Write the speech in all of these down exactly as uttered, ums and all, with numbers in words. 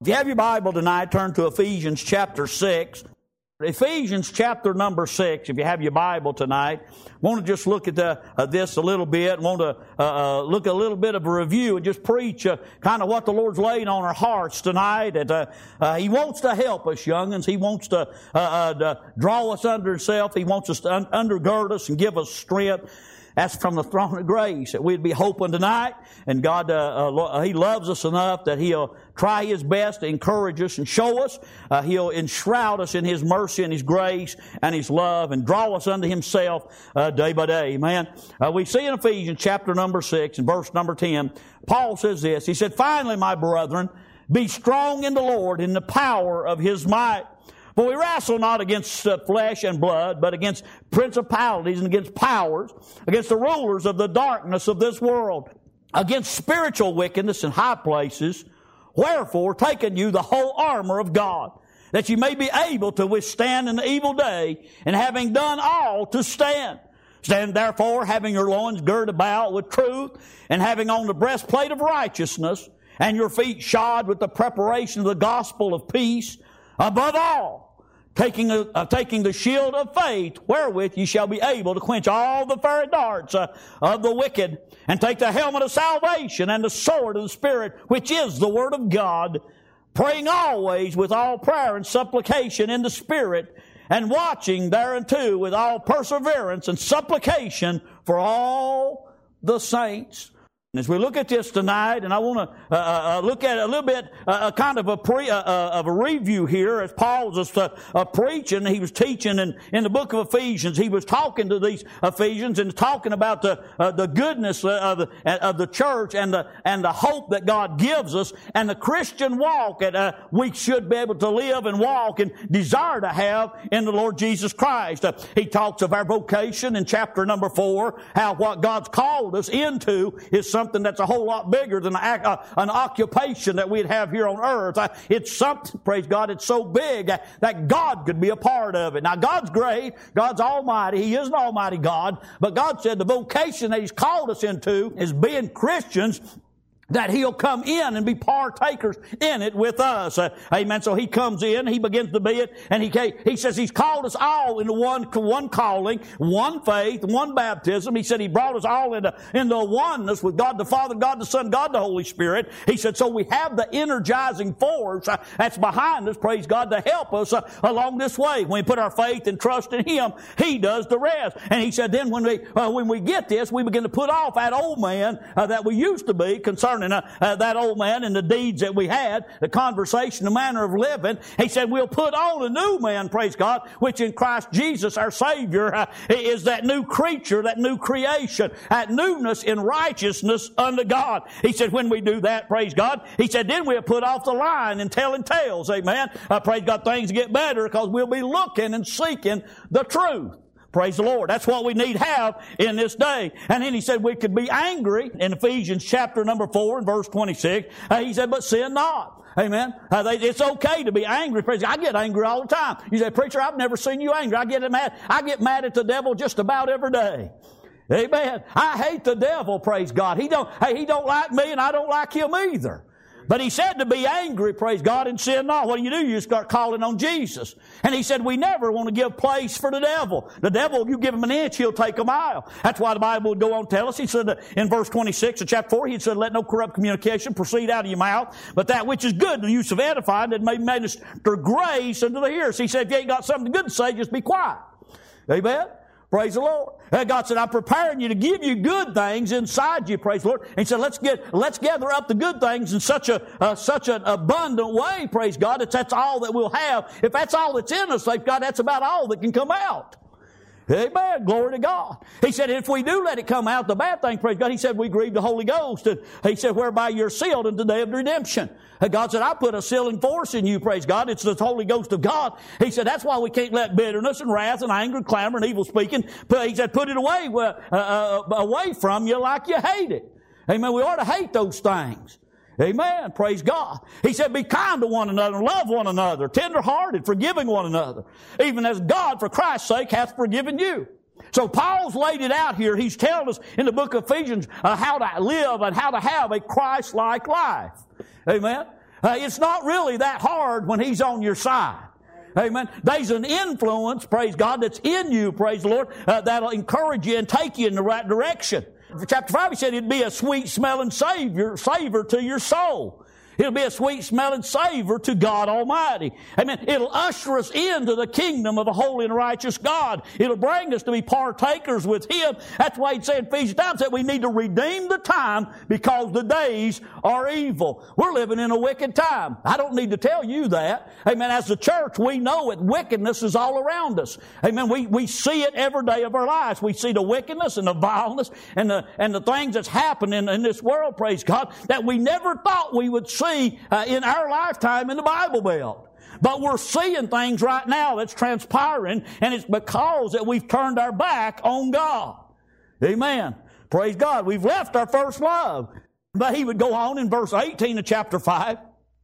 If you have your Bible tonight, turn to Ephesians chapter six. Ephesians chapter number six, if you have your Bible tonight. Want to just look at the, uh, this a little bit. Want to uh, uh, look at a little bit of a review and just preach uh, kind of what the Lord's laying on our hearts tonight. That, uh, uh, He wants to help us, young'uns. He wants to, uh, uh, to draw us under Himself. He wants us to un- undergird us and give us strength. That's from the throne of grace that we'd be hoping tonight. And God, uh, uh, He loves us enough that He'll try His best to encourage us and show us. Uh, He'll enshroud us in His mercy and His grace and His love and draw us unto Himself uh, day by day. Amen. Uh, we see in Ephesians chapter number six and verse number ten, Paul says this. He said, "Finally, my brethren, be strong in the Lord in the power of His might. For we wrestle not against uh, flesh and blood, but against principalities and against powers, against the rulers of the darkness of this world, against spiritual wickedness in high places. Wherefore, taking you the whole armor of God, that you may be able to withstand in the evil day, and having done all, to stand. Stand therefore, having your loins girded about with truth, and having on the breastplate of righteousness, and your feet shod with the preparation of the gospel of peace. Above all, taking, a, uh, taking the shield of faith, wherewith ye shall be able to quench all the fiery darts uh, of the wicked, and take the helmet of salvation and the sword of the Spirit, which is the Word of God, praying always with all prayer and supplication in the Spirit, and watching thereunto with all perseverance and supplication for all the saints." As we look at this tonight, and I want to uh, uh, look at a little bit, uh, kind of a pre, uh, uh, of a review here, as Paul was just, uh, uh, preaching. He was teaching in, in the book of Ephesians. He was talking to these Ephesians and talking about the uh, the goodness of the, of the church and the and the hope that God gives us, and the Christian walk that uh, we should be able to live and walk and desire to have in the Lord Jesus Christ. Uh, he talks of our vocation in chapter number four, how what God's called us into is something Something that's a whole lot bigger than an occupation that we'd have here on earth. It's something, praise God, it's so big that God could be a part of it. Now, God's great. God's almighty. He is an almighty God. But God said the vocation that He's called us into is being Christians, that He'll come in and be partakers in it with us. Uh, amen. So He comes in, He begins to be it, and He He says He's called us all into one, one calling, one faith, one baptism. He said He brought us all into, into oneness with God the Father, God the Son, God the Holy Spirit. He said, so we have the energizing force uh, that's behind us, praise God, to help us uh, along this way. When we put our faith and trust in Him, He does the rest. And He said then when we, uh, when we get this, we begin to put off that old man uh, that we used to be concerning Uh, uh, that old man and the deeds that we had, the conversation, the manner of living. He said we'll put on a new man, praise God, which in Christ Jesus our Savior uh, is that new creature, that new creation, that newness in righteousness unto God. He said when we do that, praise God, He said then we'll put off the lying and telling tales, amen. Uh, praise God, things get better because we'll be looking and seeking the truth. Praise the Lord. That's what we need to have in this day. And then He said we could be angry in Ephesians chapter number four and verse twenty-six. Uh, he said, but sin not. Amen. Uh, they, it's okay to be angry. Praise God. I get angry all the time. You say, preacher, I've never seen you angry. I get mad. I get mad at the devil just about every day. Amen. I hate the devil, praise God. He don't, hey, he don't like me and I don't like him either. But He said to be angry, praise God, and sin not. What do you do? You start calling on Jesus. And He said we never want to give place for the devil. The devil, if you give him an inch, he'll take a mile. That's why the Bible would go on to tell us. He said in verse twenty-six of chapter four, He said, let no corrupt communication proceed out of your mouth, but that which is good, the use of edifying, that may minister grace unto the hearers. He said, if you ain't got something good to say, just be quiet. Amen. Praise the Lord. And God said, I'm preparing you to give you good things inside you, praise the Lord. And He said, let's get, let's gather up the good things in such a, uh, such an abundant way, praise God, that that's all that we'll have. If that's all that's in us, thank God, that's about all that can come out. Amen. Glory to God. He said, if we do let it come out, the bad thing, praise God, He said, we grieve the Holy Ghost. And He said, whereby you're sealed in the day of redemption. And God said, I put a sealing force in you, praise God. It's the Holy Ghost of God. He said, that's why we can't let bitterness and wrath and anger and clamor and evil speaking. But He said, put it away, uh, uh, away from you like you hate it. Amen. We ought to hate those things. Amen. Praise God. He said, be kind to one another, love one another, tender-hearted, forgiving one another, even as God, for Christ's sake, hath forgiven you. So Paul's laid it out here. He's telling us in the book of Ephesians uh, how to live and how to have a Christ-like life. Amen. Uh, it's not really that hard when He's on your side. Amen. There's an influence, praise God, that's in you, praise the Lord, uh, that'll encourage you and take you in the right direction. For chapter five, he said it'd be a sweet smelling savior, savor to your soul. It'll be a sweet smelling savor to God Almighty. Amen. It'll usher us into the kingdom of the holy and righteous God. It'll bring us to be partakers with Him. That's why He'd say in Ephesians times that we need to redeem the time because the days are evil. We're living in a wicked time. I don't need to tell you that. Amen. As the church, we know it. Wickedness is all around us. Amen. We, we see it every day of our lives. We see the wickedness and the vileness and the, and the things that's happening in this world, praise God, that we never thought we would see Uh, in our lifetime in the Bible Belt. But we're seeing things right now that's transpiring, and it's because that we've turned our back on God. Amen. Praise God. We've left our first love. But he would go on in verse eighteen of chapter five,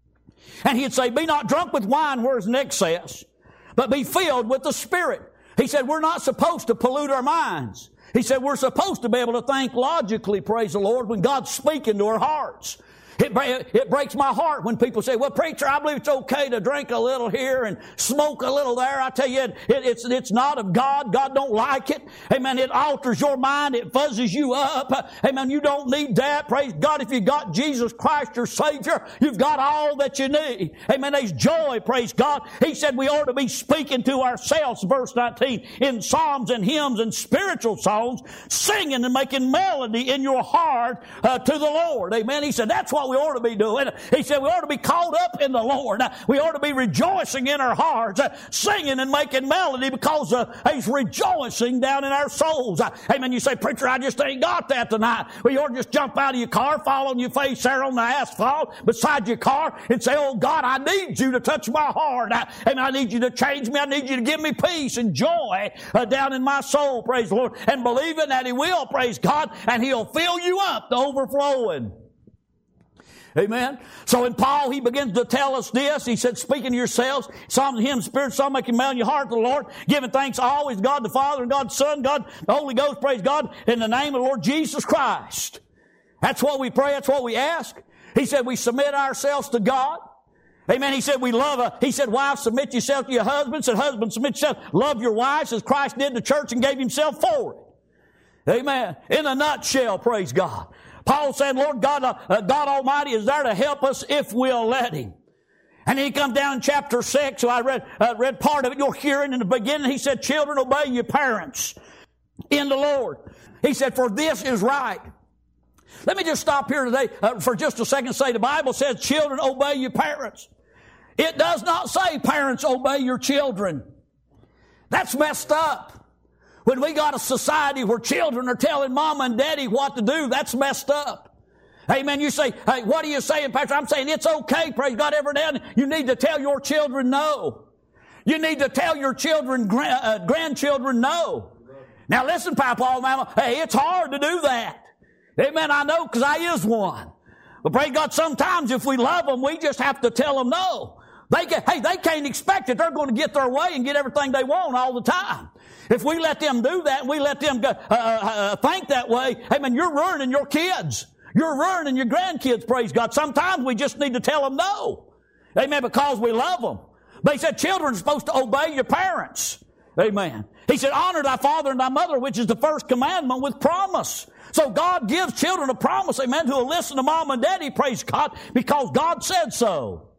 and he'd say, be not drunk with wine where is an excess, but be filled with the Spirit. He said, we're not supposed to pollute our minds. He said, we're supposed to be able to think logically, praise the Lord, when God's speaking to our hearts. It, it breaks my heart when people say, well, preacher, I believe it's okay to drink a little here and smoke a little there. I tell you, it, it, it's, it's not of God. God don't like it. Amen. It alters your mind. It fuzzes you up. Amen. You don't need that. Praise God. If you got Jesus Christ, your Savior, you've got all that you need. Amen. There's joy. Praise God. He said we ought to be speaking to ourselves, verse nineteen, in psalms and hymns and spiritual songs, singing and making melody in your heart uh, to the Lord. Amen. He said that's what we ought to be doing. He said we ought to be caught up in the Lord. We ought to be rejoicing in our hearts, singing and making melody because uh, He's rejoicing down in our souls. Amen. You say, preacher, I just ain't got that tonight. Well, you ought to just jump out of your car, fall on your face there on the asphalt beside your car and say, oh God, I need you to touch my heart. Amen. I need you to change me. I need you to give me peace and joy uh, down in my soul, praise the Lord. And believing that He will, praise God, and He'll fill you up to overflowing. Amen. So in Paul, he begins to tell us this. He said, speaking to yourselves, psalms and hymns, spirit, psalm, making melody in your heart to the Lord, giving thanks always God the Father and God the Son, God the Holy Ghost, praise God, in the name of the Lord Jesus Christ. That's what we pray. That's what we ask. He said we submit ourselves to God. Amen. He said we love a, he said, wives, submit yourself to your husbands. Said, husbands, submit yourself. Love your wives as Christ did the church and gave Himself for it. Amen. In a nutshell, praise God. Paul said, Lord God, uh, God Almighty is there to help us if we'll let Him. And then he comes down in chapter six, so I read, uh, read part of it. You're hearing in the beginning, he said, children, obey your parents in the Lord. He said, for this is right. Let me just stop here today uh, for just a second and say the Bible says, children, obey your parents. It does not say, parents, obey your children. That's messed up. When we got a society where children are telling mama and daddy what to do, that's messed up. Amen. You say, hey, what are you saying, Pastor? I'm saying it's okay, praise God, every day. You need to tell your children no. You need to tell your children, grand, uh, grandchildren no. Now listen, Papa and Mama, hey, it's hard to do that. Amen. I know because I is one. But praise God, sometimes if we love them, we just have to tell them no. They can, hey, they can't expect it. They're going to get their way and get everything they want all the time. If we let them do that, and we let them go, uh, uh, think that way, amen, you're ruining your kids. You're ruining your grandkids, praise God. Sometimes we just need to tell them no. Amen, because we love them. But he said children are supposed to obey your parents. Amen. He said, honor thy father and thy mother, which is the first commandment with promise. So God gives children a promise, amen, who will listen to mom and daddy, praise God, because God said so.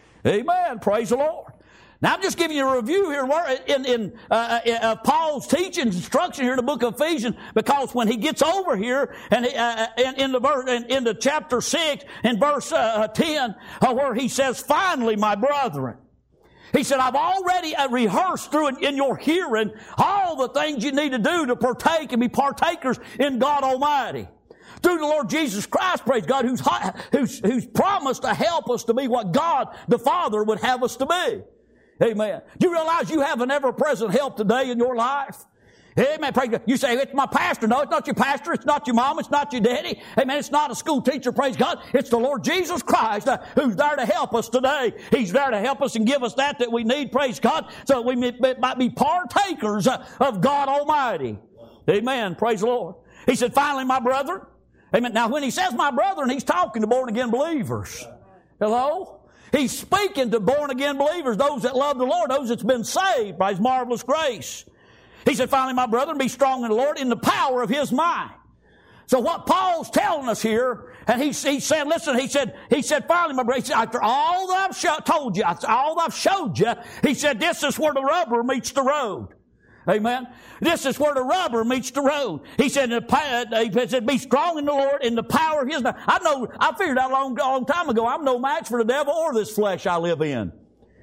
Amen. Praise the Lord. Now, I'm just giving you a review here in, in uh, uh, Paul's teaching instruction here in the book of Ephesians, because when he gets over here and uh, in, in the verse, in, in the chapter six and verse uh, ten, uh, where he says, "Finally, my brethren," he said, "I've already uh, rehearsed through in, in your hearing all the things you need to do to partake and be partakers in God Almighty." Through the Lord Jesus Christ, praise God, who's, who's, who's promised to help us to be what God the Father would have us to be. Amen. Do you realize you have an ever-present help today in your life? Amen. Praise God. You say, it's my pastor. No, it's not your pastor. It's not your mom. It's not your daddy. Amen. It's not a school teacher. Praise God. It's the Lord Jesus Christ uh, who's there to help us today. He's there to help us and give us that that we need. Praise God. So we might be partakers uh, of God Almighty. Amen. Praise the Lord. He said, finally, my brethren. Amen. Now, when he says my brethren, he's talking to born-again believers. Hello? He's speaking to born-again believers, those that love the Lord, those that's been saved by His marvelous grace. He said, finally, my brethren, be strong in the Lord in the power of His might. So what Paul's telling us here, and he, he said, listen, he said, he said, finally, my brother, after all that I've show, told you, after all that I've showed you, he said, this is where the rubber meets the road. Amen. This is where the rubber meets the road. He said, he said, be strong in the Lord in the power of His might. I know, I figured out a long, long time ago, I'm no match for the devil or this flesh I live in.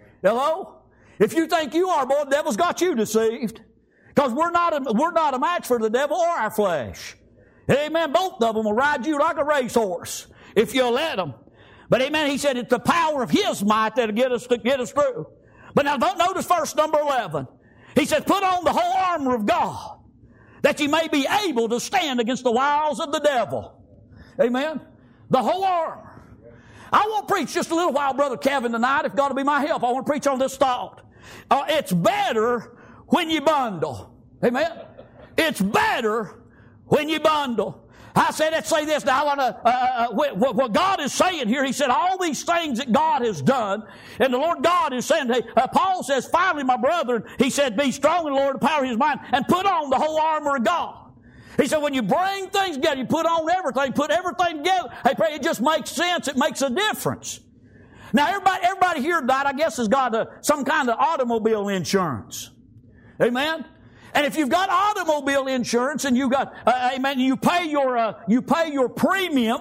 Hello? If you think you are, boy, the devil's got you deceived. Because we're not a, we're not a match for the devil or our flesh. Amen. Both of them will ride you like a racehorse if you'll let them. But amen, he said it's the power of His might that'll get us to get us through. But now notice verse number eleven. He said, put on the whole armor of God that you may be able to stand against the wiles of the devil. Amen. The whole armor. I want to preach just a little while, Brother Kevin, tonight, if God will be my help. I want to preach on this thought. Uh, it's better when you bundle. Amen. It's better when you bundle. I said, let's say this. Now, I want to, uh, uh, what, what God is saying here, He said, all these things that God has done, and the Lord God is saying, hey, uh, Paul says, finally, my brethren, he said, be strong in the Lord, the power of His might, and put on the whole armor of God. He said, when you bring things together, you put on everything, put everything together, hey, pray, it just makes sense. It makes a difference. Now, everybody, everybody here tonight, I guess, has got a, some kind of automobile insurance. Amen? And if you've got automobile insurance and you got, uh, amen, you pay your, uh, you pay your premium,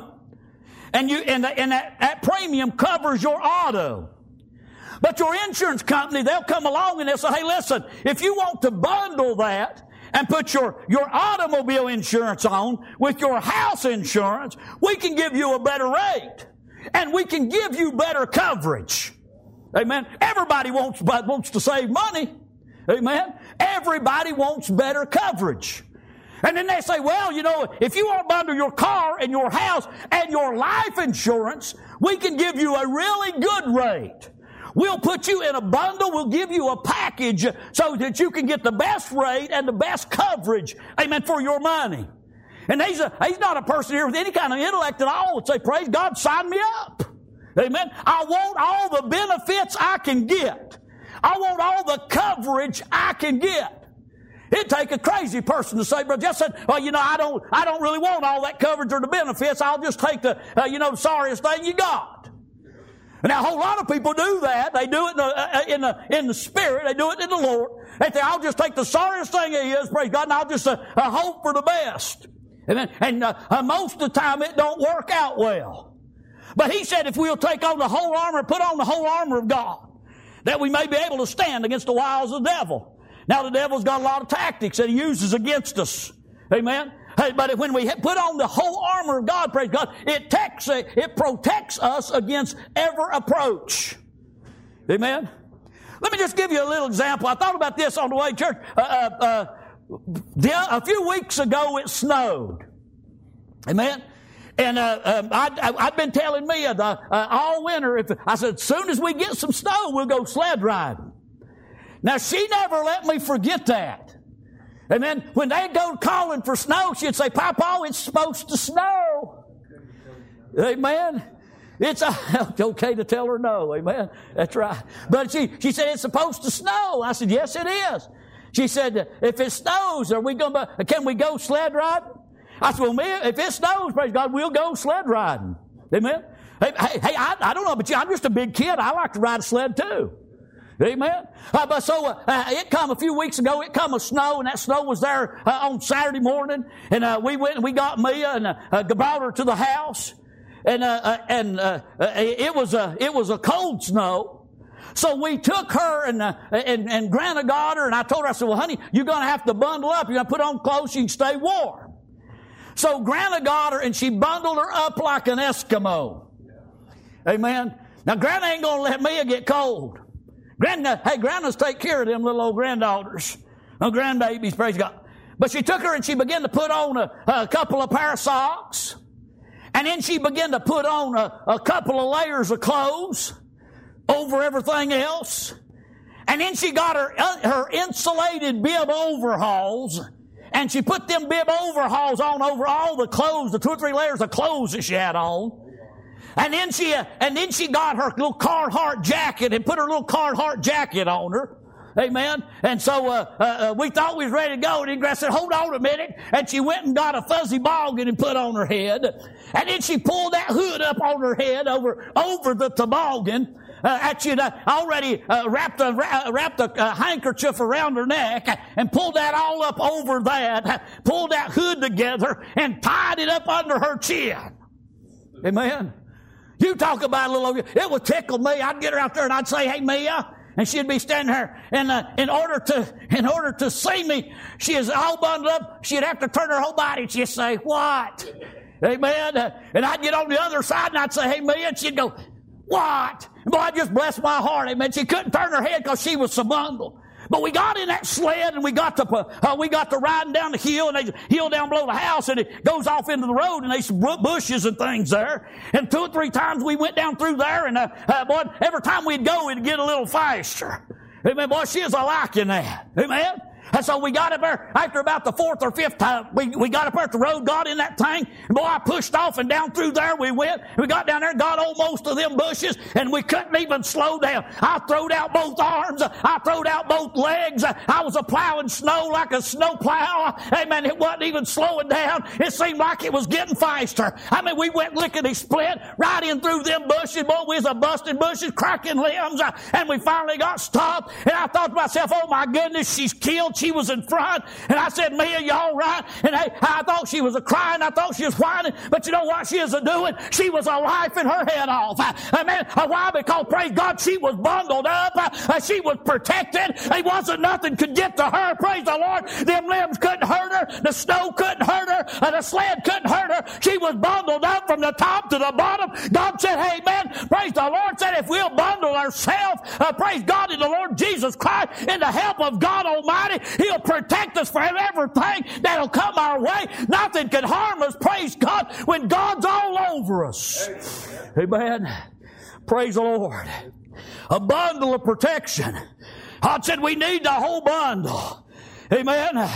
and you, and, and that, that premium covers your auto. But your insurance company, they'll come along and they'll say, hey, listen, if you want to bundle that and put your, your automobile insurance on with your house insurance, we can give you a better rate. And we can give you better coverage. Amen. Everybody wants, wants to save money. Amen. Everybody wants better coverage. And then they say, well, you know, if you want to bundle your car and your house and your life insurance, we can give you a really good rate. We'll put you in a bundle. We'll give you a package so that you can get the best rate and the best coverage, amen, for your money. And he's, a, he's not a person here with any kind of intellect at all would say, praise God, sign me up. Amen. I want all the benefits I can get. I want all the coverage I can get. It'd take a crazy person to say, Brother Jeff said, well, you know, I don't, I don't really want all that coverage or the benefits. I'll just take the, uh, you know, the sorriest thing you got. Now, a whole lot of people do that. They do it in the, uh, in the, in the Spirit. They do it in the Lord. They say, I'll just take the sorriest thing it is, praise God, and I'll just uh, uh, hope for the best. And, then, and uh, uh, most of the time it don't work out well. But he said if we'll take on the whole armor, put on the whole armor of God, that we may be able to stand against the wiles of the devil. Now the devil's got a lot of tactics that he uses against us. Amen? Hey, but when we put on the whole armor of God, praise God, it, takes, it protects us against every approach. Amen? Let me just give you a little example. I thought about this on the way to church. Uh, uh, uh, the, a few weeks ago it snowed. Amen? And uh, um, I'd, I'd been telling Mia the, uh, all winter, if I said, as soon as we get some snow, we'll go sled riding. Now, she never let me forget that. And then when they'd go calling for snow, she'd say, Papa, it's supposed to snow. Amen. It's, uh, it's okay to tell her no. Amen. That's right. But she, she said, it's supposed to snow. I said, yes, it is. She said, if it snows, are we going to, can we go sled riding? I said, well, Mia, if it snows, praise God, we'll go sled riding. Amen. Hey, hey, hey I, I don't know, but I'm just a big kid. I like to ride a sled too. Amen. Uh, but so uh, uh, it come a few weeks ago. It come a snow, and that snow was there uh, on Saturday morning. And uh, we went and we got Mia and uh, uh, brought her to the house. And uh, uh, and uh, uh, it was a it was a cold snow. So we took her and uh, and and Grandma got her, and I told her, I said, well, honey, you're going to have to bundle up. You're going to put on clothes so you can stay warm. So Grandma got her, and she bundled her up like an Eskimo. Amen. Now, Grandma ain't going to let Mia get cold. Grandma, hey, Grandmas take care of them little old granddaughters. No grandbabies, praise God. But she took her, and she began to put on a, a couple of pair of socks. And then she began to put on a, a couple of layers of clothes over everything else. And then she got her, her insulated bib overalls. And she put them bib overalls on over all the clothes, the two or three layers of clothes that she had on. And then she, uh, and then she got her little Carhartt jacket and put her little Carhartt jacket on her. Amen. And so uh, uh, we thought we was ready to go. And Grace said, hold on a minute. And she went and got a fuzzy boggin and put on her head. And then she pulled that hood up on her head over over the toboggan. Uh, and she'd uh, already uh, wrapped a, uh, wrapped a uh, handkerchief around her neck and pulled that all up over that. Pulled that hood together and tied it up under her chin. Amen. You talk about a little, it would tickle me. I'd get her out there and I'd say, hey, Mia. And she'd be standing there, and uh, in order to in order to see me, she is all bundled up. She'd have to turn her whole body. And she'd say, "What?" Amen. Uh, and I'd get on the other side, and I'd say, "Hey, Mia," and she'd go, "What?" Boy, I just bless my heart. Amen. She couldn't turn her head because she was so bundled. But we got in that sled and we got to uh, we got to riding down the hill, and there's a hill down below the house, and it goes off into the road, and there's some bushes and things there. And two or three times we went down through there, and uh, uh, boy, every time we'd go, we'd get a little faster. Amen. Boy, she is a liking that. Amen. And so we got up there, after about the fourth or fifth time, we, we got up there at the road, got in that thing, and boy, I pushed off, and down through there we went. We got down there, got almost to them bushes, and we couldn't even slow down. I throwed out both arms. I throwed out both legs. I was a plowing snow like a snow plow. Amen. It wasn't even slowing down. It seemed like it was getting faster. I mean, we went lickety-split right in through them bushes. Boy, we was a busting bushes, cracking limbs, and we finally got stopped. And I thought to myself, oh my goodness, she's killed. She was in front, and I said, Mia, you all right? And I, I thought she was a crying, I thought she was whining, but you know what she is a doing? She was a laughing her head off. Amen. Why? Because, praise God, she was bundled up. Uh, she was protected. There wasn't nothing could get to her. Praise the Lord. Them limbs couldn't hurt her. The snow couldn't hurt her. Uh, the sled couldn't hurt her. She was bundled up from the top to the bottom. God said, hey, man, praise the Lord, said if we'll bundle ourselves, uh, praise God, in the Lord Jesus Christ, in the help of God Almighty, He'll protect us from everything that'll come our way. Nothing can harm us, praise God, when God's all over us. Amen. Praise the Lord. A bundle of protection. God said we need the whole bundle. Amen.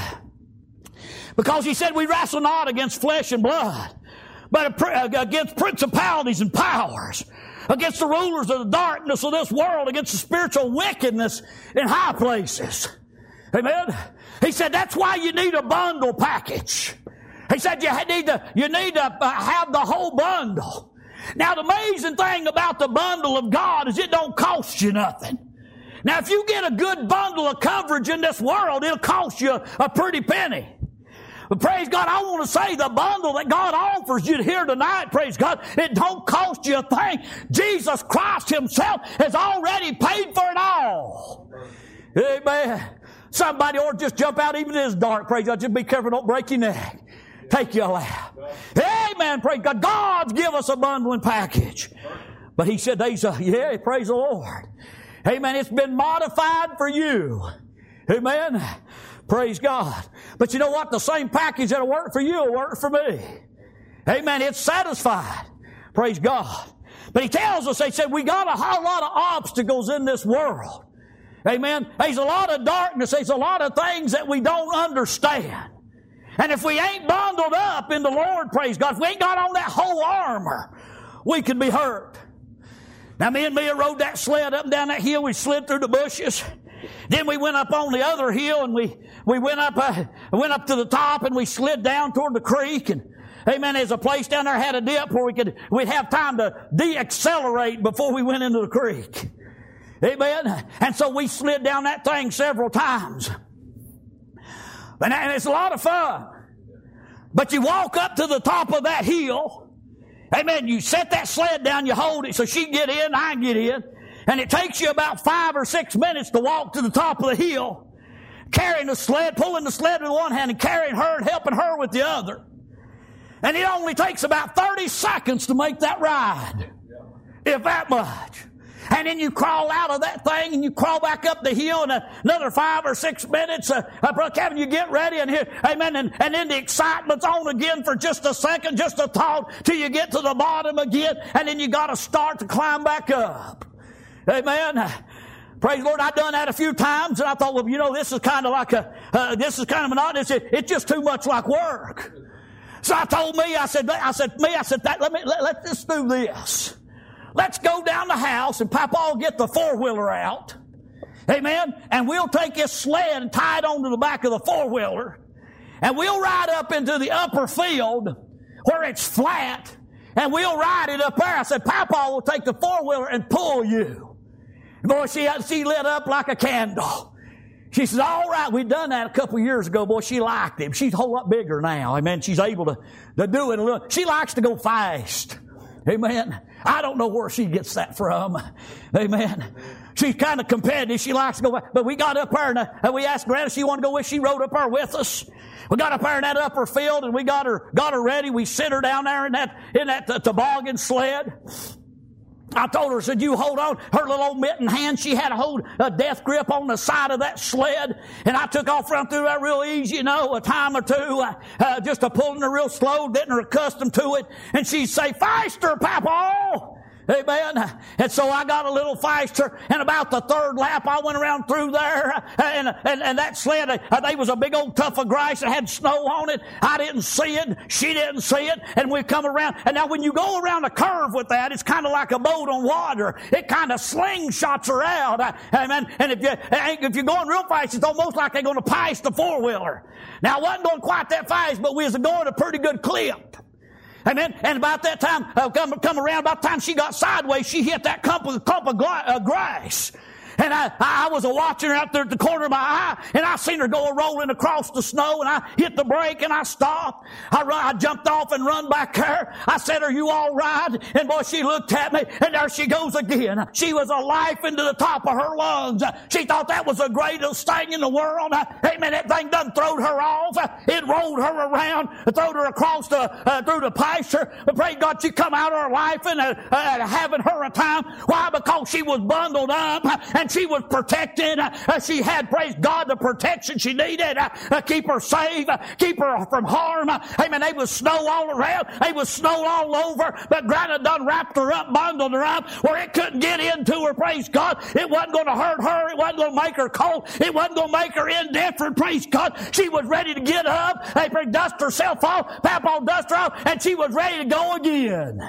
Because He said we wrestle not against flesh and blood, but against principalities and powers, against the rulers of the darkness of this world, against the spiritual wickedness in high places. Amen. He said that's why you need a bundle package. He said you need to, you need to have the whole bundle. Now the amazing thing about the bundle of God is it don't cost you nothing. Now if you get a good bundle of coverage in this world, it'll cost you a pretty penny. But praise God, I want to say the bundle that God offers you here tonight, praise God, it don't cost you a thing. Jesus Christ Himself has already paid for it all. Amen. Somebody ought to just jump out even in this dark, praise God. Just be careful, don't break your neck. Take your lap. Amen, praise God. God's give us a bundling package. But He said, "These, uh, yeah, praise the Lord. Amen, it's been modified for you. Amen. Praise God. But you know what? The same package that'll work for you will work for me. Amen, it's satisfied. Praise God. But He tells us, He said, we got a whole lot of obstacles in this world. Amen. There's a lot of darkness. There's a lot of things that we don't understand. And if we ain't bundled up in the Lord, praise God, if we ain't got on that whole armor, we could be hurt. Now, me and Mia rode that sled up and down that hill. We slid through the bushes. Then we went up on the other hill, and we, we went up uh, went up to the top, and we slid down toward the creek. And amen, there's a place down there had a dip where we could we'd have time to de-accelerate before we went into the creek. Amen. And so we slid down that thing several times. And it's a lot of fun. But you walk up to the top of that hill. Amen. You set that sled down, you hold it so she can get in, I can get in. And it takes you about five or six minutes to walk to the top of the hill, carrying the sled, pulling the sled with one hand and carrying her and helping her with the other. And it only takes about thirty seconds to make that ride. If that much. And then you crawl out of that thing and you crawl back up the hill in another five or six minutes. Uh, uh, Brother Kevin, you get ready and here, amen. And, and then the excitement's on again for just a second, just a thought, till you get to the bottom again. And then you got to start to climb back up. Amen. Praise the Lord. I've done that a few times, and I thought, well, you know, this is kind of like a, uh, this is kind of monotonous. It, it's just too much like work. So I told me, I said, I said, me, I said, that, let me, let, let this do this. let's go down the house and Papa will get the four-wheeler out. Amen. And we'll take this sled and tie it onto the back of the four-wheeler. And we'll ride up into the upper field where it's flat. And we'll ride it up there. I said, Papa will take the four-wheeler and pull you. Boy, she, she lit up like a candle. She says, all right, we'd done that a couple of years ago. Boy, she liked him. She's a whole lot bigger now. Amen. She's able to, to do it a little. She likes to go fast. Amen. I don't know where she gets that from. Amen. She's kind of competitive. She likes to go. But we got up there and uh, we asked Granny if she wanted to go with us. She rode up there with us. We got up there in that upper field and we got her got her ready. We sit her down there in that in that uh, toboggan sled. I told her, I said, you hold on. Her little old mitten hand, she had a hold, a death grip on the side of that sled. And I took off run through that real easy, you know, a time or two, uh, uh, just a pulling her real slow, getting her accustomed to it. And she'd say, faster, Papa! Amen. And so I got a little faster, and about the third lap, I went around through there, and and, and that sled, uh, they was a big old tuft of grass that had snow on it. I didn't see it. She didn't see it. And we come around. And now when you go around a curve with that, it's kind of like a boat on water. It kind of slingshots her out. Uh, amen. And if, you, if you're going real fast, it's almost like they're going to pass the four-wheeler. Now, I wasn't going quite that fast, but we was going a pretty good clip. Amen. And about that time, uh, come, come around, about the time she got sideways, she hit that clump of, clump of gla- uh, grass. And I, I was watching her out there at the corner of my eye, and I seen her go rolling across the snow, and I hit the brake, and I stopped. I run, I jumped off and run back there. I said, are you all right? And boy, she looked at me, and there she goes again. She was a life into the top of her lungs. She thought that was the greatest thing in the world. Amen. That thing done throwed her off. It rolled her around, throwed her across the, uh, through the pasture. But praise God, she come out of her life and uh, uh, having her a time. Why? Because she was bundled up, and she was protected. Uh, she had, praise God, the protection she needed. Uh, uh, keep her safe. Uh, keep her from harm. Uh, amen. There was snow all around. There was snow all over. But Grandma done wrapped her up, bundled her up, where it couldn't get into her, praise God. It wasn't going to hurt her. It wasn't going to make her cold. It wasn't going to make her indifferent, praise God. She was ready to get up. They dust herself off. Papa dust her off. And she was ready to go again.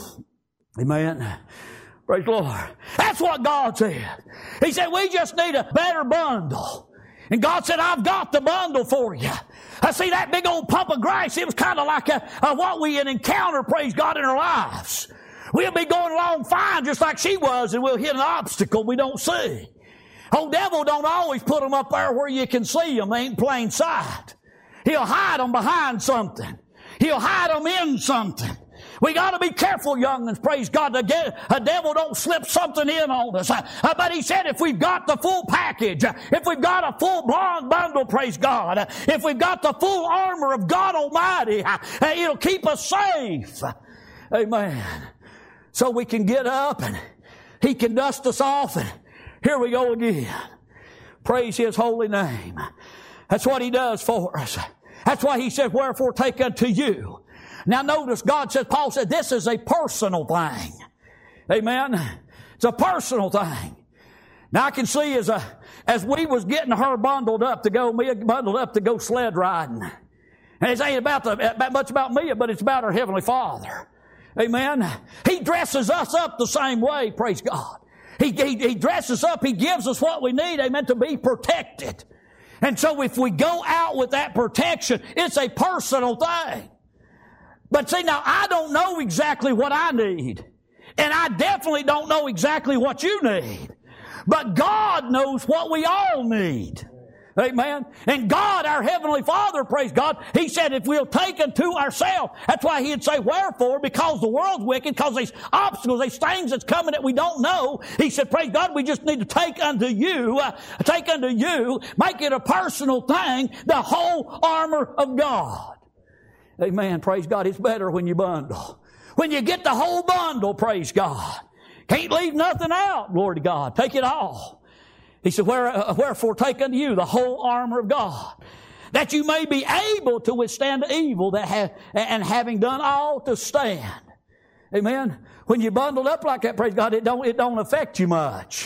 Amen. Praise the Lord. That's what God said. He said, we just need a better bundle. And God said, I've got the bundle for you. I see that big old pump of grass. It was kind of like a, a, what we had encountered, praise God, in our lives. We'll be going along fine just like she was, and we'll hit an obstacle we don't see. Old devil don't always put them up there where you can see them. They ain't plain sight. He'll hide them behind something. He'll hide them in something. We got to be careful, young'uns, praise God. The a devil don't slip something in on us. Uh, but he said if we've got the full package, uh, if we've got a full blonde bundle, praise God, uh, if we've got the full armor of God Almighty, uh, uh, it'll keep us safe. Amen. So we can get up and He can dust us off, and here we go again. Praise His holy name. That's what He does for us. That's why He said, wherefore take unto you. Now notice, God says, Paul said, this is a personal thing. Amen. It's a personal thing. Now I can see as a, as we was getting her bundled up to go, me bundled up to go sled riding. And it ain't about the, about much about me, but it's about our Heavenly Father. Amen. He dresses us up the same way, praise God. He, he, he dresses up, He gives us what we need, amen, to be protected. And so if we go out with that protection, it's a personal thing. But see, now I don't know exactly what I need. And I definitely don't know exactly what you need. But God knows what we all need. Amen. And God, our Heavenly Father, praise God, He said if we'll take unto ourselves, that's why He'd say, wherefore? Because the world's wicked, because these obstacles, these things that's coming that we don't know. He said, praise God, we just need to take unto you, uh, take unto you, make it a personal thing, the whole armor of God. Amen. Praise God. It's better when you bundle. When you get the whole bundle, praise God. Can't leave nothing out, glory to God. Take it all. He said, Where, uh, wherefore take unto you the whole armor of God, that you may be able to withstand the evil that have, and having done all to stand. Amen. When you bundled up like that, praise God, it don't, it don't affect you much.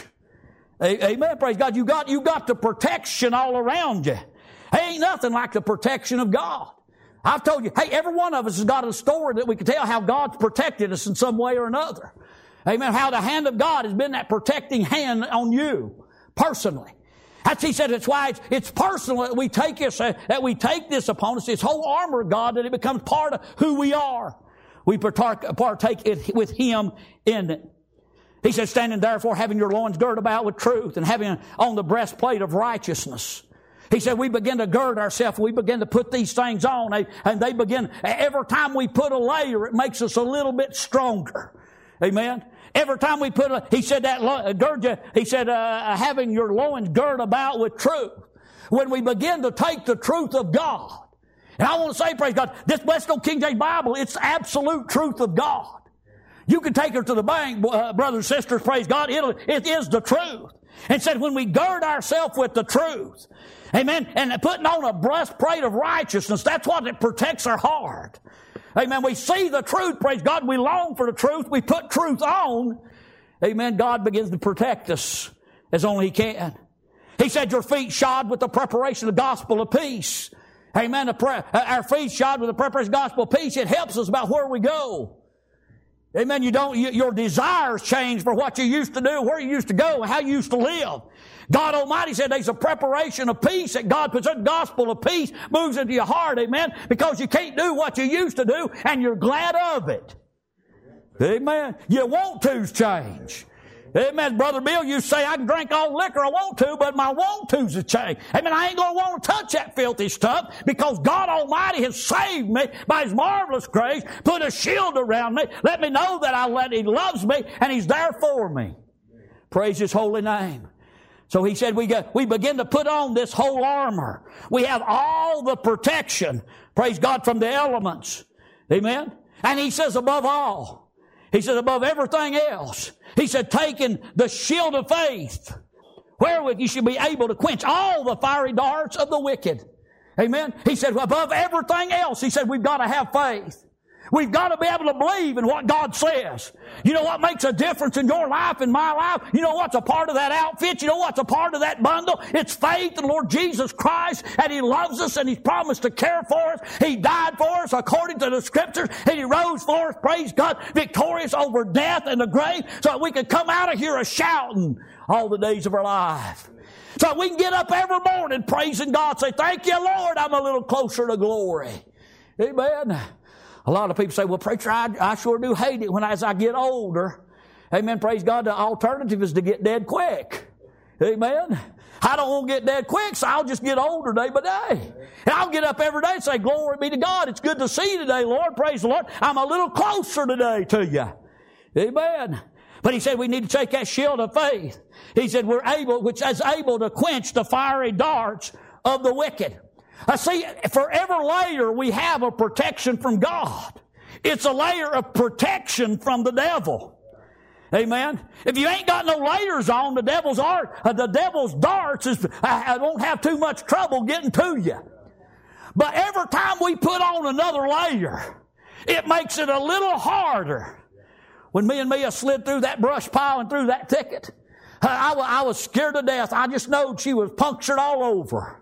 Amen. Praise God. You got, you got the protection all around you. There ain't nothing like the protection of God. I've told you, hey, every one of us has got a story that we can tell how God's protected us in some way or another. Amen. How the hand of God has been that protecting hand on you personally. That's, he said, it's why it's, it's personal that we take this, uh, that we take this upon us, this whole armor of God, that it becomes part of who we are. We partake, partake it with Him in it. He said, standing therefore, having your loins girded about with truth, and having on the breastplate of righteousness. He said, we begin to gird ourselves, we begin to put these things on, and they begin, every time we put a layer, it makes us a little bit stronger. Amen. Every time we put a, he said that, uh, gird you, he said, uh, having your loins girded about with truth. When we begin to take the truth of God, and I want to say, praise God, this Blessed Old King James Bible, it's the absolute truth of God. You can take her to the bank, uh, brothers and sisters, praise God, It'll, it is the truth. And said when we gird ourselves with the truth, amen, and putting on a breastplate of righteousness, that's what it protects our heart. Amen. We see the truth, praise God. We long for the truth. We put truth on. Amen. God begins to protect us as only He can. He said, your feet shod with the preparation of the gospel of peace. Amen. Our feet shod with the preparation of the gospel of peace. It helps us about where we go. Amen. You don't, you, your desires change for what you used to do, where you used to go, and how you used to live. God Almighty said there's a preparation of peace that God puts. That gospel of peace moves into your heart, amen, because you can't do what you used to do, and you're glad of it. Amen. You want to's change. Amen. Brother Bill, you say, I can drink all liquor I want to, but my want to's have changed. Amen. I ain't going to want to touch that filthy stuff because God Almighty has saved me by His marvelous grace, put a shield around me, let me know that I let He loves me, and He's there for me. Praise His holy name. So he said we get, we begin to put on this whole armor. We have all the protection, praise God, from the elements. Amen. And he says above all, he says above everything else, he said taking the shield of faith, wherewith you should be able to quench all the fiery darts of the wicked. Amen. He said above everything else, he said we've got to have faith. We've got to be able to believe in what God says. You know what makes a difference in your life and my life? You know what's a part of that outfit? You know what's a part of that bundle? It's faith in the Lord Jesus Christ, and He loves us, and He's promised to care for us. He died for us according to the Scriptures, and He rose for us, praise God, victorious over death and the grave, so that we can come out of here a shouting all the days of our life. So we can get up every morning praising God, say, thank you, Lord, I'm a little closer to glory. Amen. A lot of people say, well, preacher, I, I sure do hate it when as I get older. Amen. Praise God. The alternative is to get dead quick. Amen. I don't want to get dead quick, so I'll just get older day by day. And I'll get up every day and say, glory be to God. It's good to see you today, Lord. Praise the Lord. I'm a little closer today to you. Amen. But he said we need to take that shield of faith. He said we're able, which is able to quench the fiery darts of the wicked. I see, for every layer we have a protection from God. It's a layer of protection from the devil. Amen. If you ain't got no layers on, the devil's art, uh, the devil's darts is, I, I won't have too much trouble getting to you. But every time we put on another layer, it makes it a little harder. When me and Mia slid through that brush pile and through that thicket, I, I, I was scared to death. I just knowed she was punctured all over.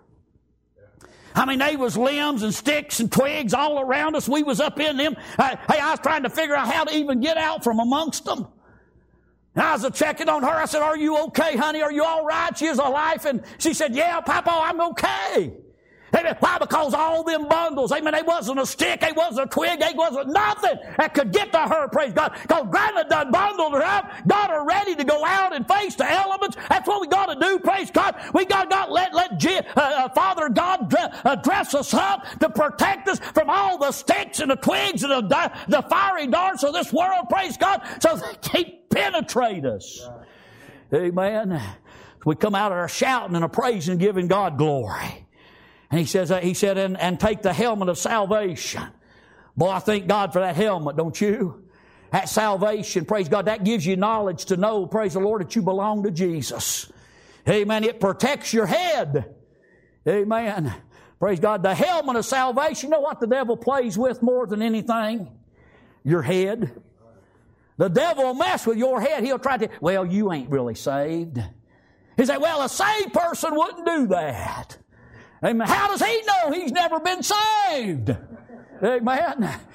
I mean, they was limbs and sticks and twigs all around us. We was up in them. Uh, hey, I was trying to figure out how to even get out from amongst them. And I was a checking on her. I said, are you okay, honey? Are you all right? She was alive. And she said, yeah, Papa, I'm okay. Amen. Why? Because all them bundles, amen, they wasn't a stick, they wasn't a twig, they wasn't nothing that could get to her, praise God. Because Grandma done bundled her up, got her ready to go out and face the elements. That's what we got to do, praise God. We got to let, let G, uh, Father God uh, dress us up to protect us from all the sticks and the twigs and the, the fiery darts of this world, praise God, so they can't penetrate us. Amen. We come out of our shouting and a praise and giving God glory. And he says, uh, he said, and, and take the helmet of salvation. Boy, I thank God for that helmet, don't you? That salvation, praise God, that gives you knowledge to know, praise the Lord, that you belong to Jesus. Amen. It protects your head. Amen. Praise God. The helmet of salvation, you know what the devil plays with more than anything? Your head. The devil will mess with your head. He'll try to, well, you ain't really saved. He say, well, a saved person wouldn't do that. Amen. How does he know he's never been saved? Amen.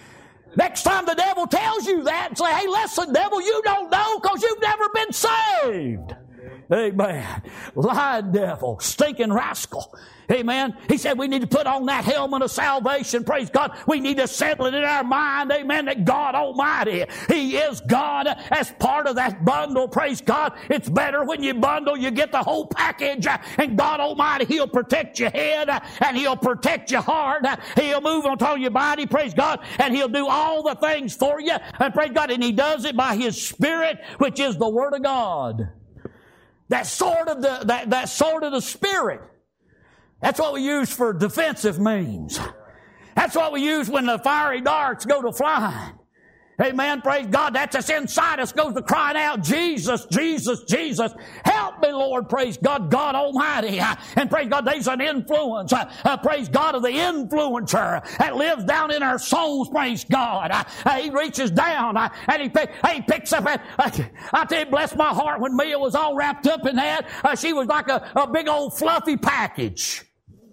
Next time the devil tells you that, say, hey, listen, devil, you don't know because you've never been saved. Amen. Lying devil, stinking rascal. Amen. He said we need to put on that helmet of salvation. Praise God. We need to settle it in our mind. Amen. That God Almighty, He is God as part of that bundle. Praise God. It's better when you bundle, you get the whole package. And God Almighty, He'll protect your head and He'll protect your heart. He'll move on to your body. Praise God. And He'll do all the things for you. And praise God. And He does it by His Spirit, which is the Word of God. That sword of the, that, that sword of the Spirit. That's what we use for defensive means. That's what we use when the fiery darts go to flying. Amen. Praise God. That's us inside us goes to crying out, Jesus, Jesus, Jesus. Help me, Lord. Praise God, God Almighty. And praise God, there's an influence. Uh, praise God of the influencer that lives down in our souls. Praise God. Uh, he reaches down uh, and he, pick, he picks up. And, uh, I tell you, bless my heart, when Mia was all wrapped up in that, uh, she was like a, a big old fluffy package.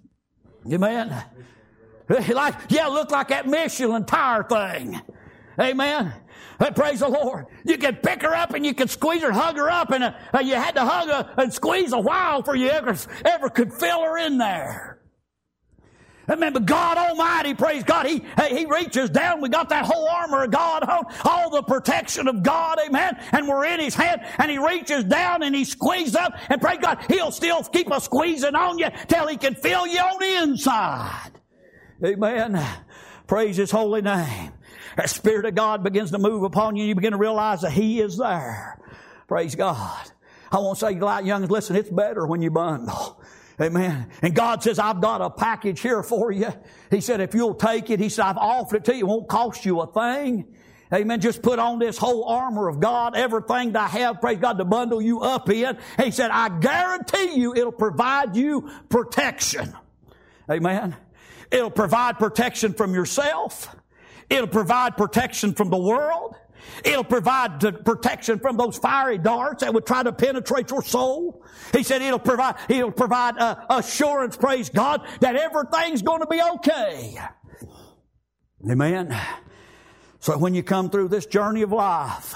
Amen. Like, yeah, looked like that Michelin tire thing. Amen. Uh, praise the Lord. You could pick her up and you could squeeze her, hug her up, and uh, uh, you had to hug her and squeeze a while for you ever, ever could fill her in there. Remember, God Almighty, praise God, He He reaches down. We got that whole armor of God, all the protection of God, amen, and we're in His hand, and He reaches down and He squeezes up, and praise God, He'll still keep a squeezing on you till He can fill you on the inside. Amen. Praise His holy name. The Spirit of God begins to move upon you, and you begin to realize that He is there. Praise God. I want to say, like youngins, listen, it's better when you bundle. Amen. And God says, I've got a package here for you. He said, if you'll take it, He said, I've offered it to you. It won't cost you a thing. Amen. Just put on this whole armor of God, everything that I have, praise God, to bundle you up in. He said, I guarantee you it'll provide you protection. Amen. It'll provide protection from yourself. It'll provide protection from the world. It'll provide protection from those fiery darts that would try to penetrate your soul. He said it'll provide, it'll provide uh, assurance, praise God, that everything's going to be okay. Amen. So when you come through this journey of life,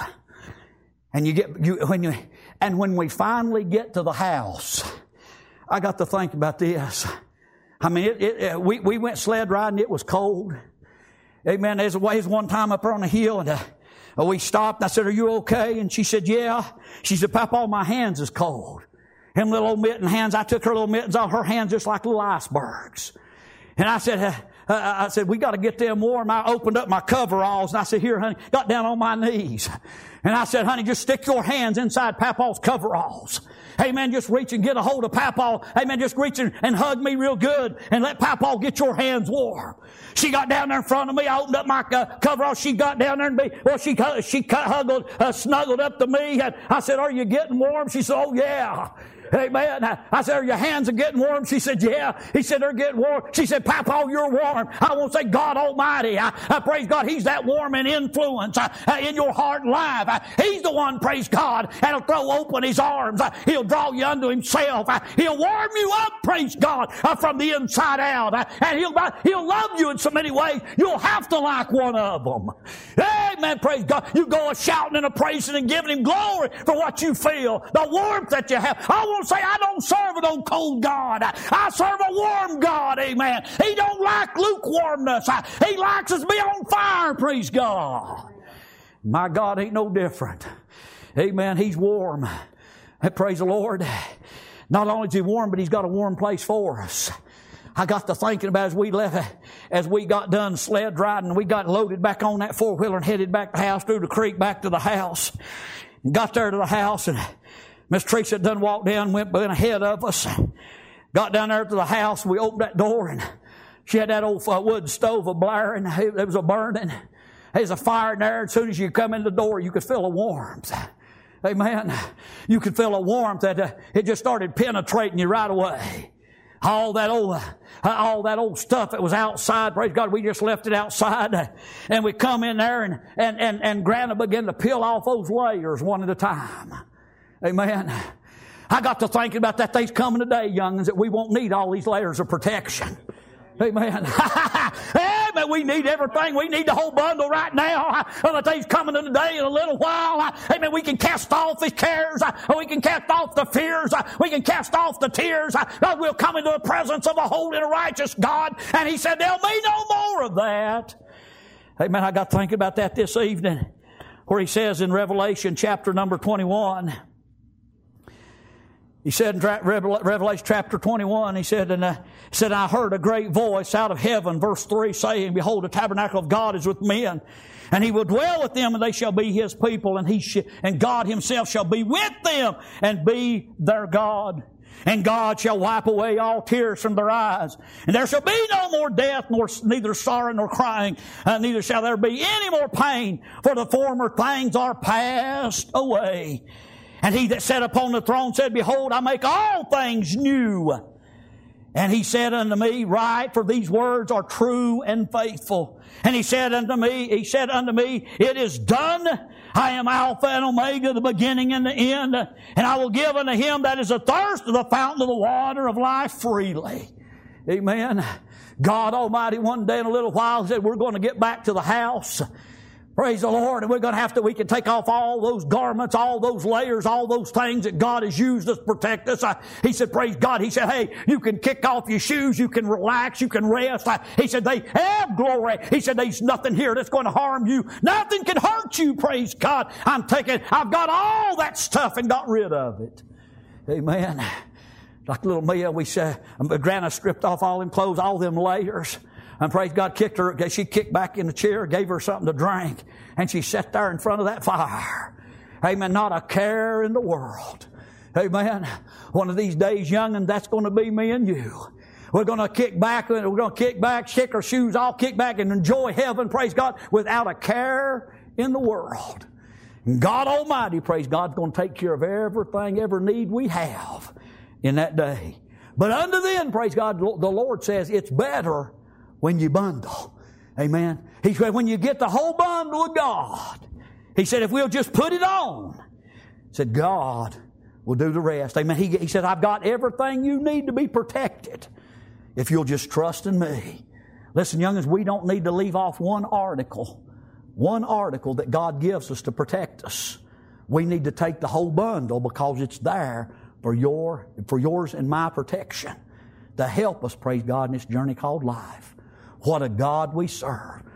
and you get, you, when you, and when we finally get to the house, I got to think about this. I mean, it, it, we, we went sled riding. It was cold. Amen. There's a ways one time up on the hill, and uh, we stopped, and I said, are you okay? And she said, yeah. She said, Papa, my hands is cold. Them little old mitten hands, I took her little mittens off, her hands just like little icebergs. And I said, uh, uh, I said, we got to get them warm. I opened up my coveralls, and I said, here, honey, got down on my knees. And I said, honey, just stick your hands inside Papa's coveralls. Amen. Just reach and get a hold of Papa. Amen. Just reach and hug me real good and let Papa get your hands warm. She got down there in front of me. I opened up my uh, coveralls. She got down there and be, well, she, she huggled, uh, snuggled up to me. And I said, are you getting warm? She said, oh yeah. Amen. I said, are your hands are getting warm? She said, yeah. He said, they're getting warm. She said, Papa, you're warm. I won't say God Almighty. I, I praise God. He's that warm and influence uh, in your heart and life. Uh, he's the one, praise God, that'll throw open His arms. Uh, he'll draw you unto Himself. Uh, he'll warm you up, praise God, uh, from the inside out. Uh, and he'll, uh, he'll love you in so many ways, you'll have to like one of them. Amen. Praise God. You go a shouting and a praising and giving Him glory for what you feel, the warmth that you have. I won't say I don't serve an old cold God. I serve a warm God. Amen. He don't like lukewarmness. He likes us to be on fire. Praise God. My God ain't no different. Amen. He's warm. Praise the Lord. Not only is He warm, but He's got a warm place for us. I got to thinking about as we left, as we got done sled riding, we got loaded back on that four-wheeler and headed back to the house, through the creek, back to the house. And got there to the house, and Miss Teresa done walked down, went ahead of us. Got down there to the house. We opened that door, and she had that old uh, wood stove a blaring. It, it was a burning. There's a fire in there. As soon as you come in the door, you could feel a warmth. Amen. You could feel a warmth that uh, it just started penetrating you right away. All that old, uh, all that old stuff that was outside, praise God, we just left it outside, uh, and we come in there, and and and and Grandma began to peel off those layers one at a time. Amen. I got to thinking about that. Thing's coming today, youngins, that we won't need all these layers of protection. Amen. Amen. Amen. We need everything. We need the whole bundle right now. But He's coming in a day in a little while. Amen. We can cast off His cares. We can cast off the fears. We can cast off the tears. God, we'll come into the presence of a holy and a righteous God. And He said, there'll be no more of that. Amen. I got thinking about that this evening, where He says in Revelation chapter number twenty-one, He said in Revelation chapter twenty-one, He said, and uh, said, I heard a great voice out of heaven, verse three, saying, behold, the tabernacle of God is with men, and He will dwell with them, and they shall be His people, and He sh- and God Himself shall be with them, and be their God. And God shall wipe away all tears from their eyes. And there shall be no more death, nor neither sorrow nor crying, uh, neither shall there be any more pain, for the former things are passed away. And He that sat upon the throne said, behold, I make all things new. And He said unto me, write, for these words are true and faithful. And He said unto me, He said unto me, it is done. I am Alpha and Omega, the beginning and the end. And I will give unto him that is athirst of the fountain of the water of life freely. Amen. God Almighty one day in a little while said, we're going to get back to the house. Praise the Lord. And we're going to have to, we can take off all those garments, all those layers, all those things that God has used us to protect us. I, he said, praise God. He said, hey, you can kick off your shoes. You can relax. You can rest. I, he said, they have glory. He said, there's nothing here that's going to harm you. Nothing can hurt you. Praise God. I'm taking, I've got all that stuff and got rid of it. Amen. Like little Mia, we said, Grandma stripped off all them clothes, all them layers. And praise God, kicked her, she kicked back in the chair, gave her something to drink, and she sat there in front of that fire. Amen. Not a care in the world. Amen. One of these days, young'un, that's going to be me and you. We're going to kick back, we're going to kick back, kick our shoes off, kick back and enjoy heaven, praise God, without a care in the world. And God Almighty, praise God, is going to take care of everything, every need we have in that day. But unto then, praise God, the Lord says it's better when you bundle. Amen. He said, when you get the whole bundle of God, He said, if we'll just put it on, He said, God will do the rest. Amen. He, he said, I've got everything you need to be protected if you'll just trust in me. Listen, young'uns, we don't need to leave off one article, one article that God gives us to protect us. We need to take the whole bundle because it's there for your, for yours and my protection to help us, praise God, in this journey called life. What a God we serve.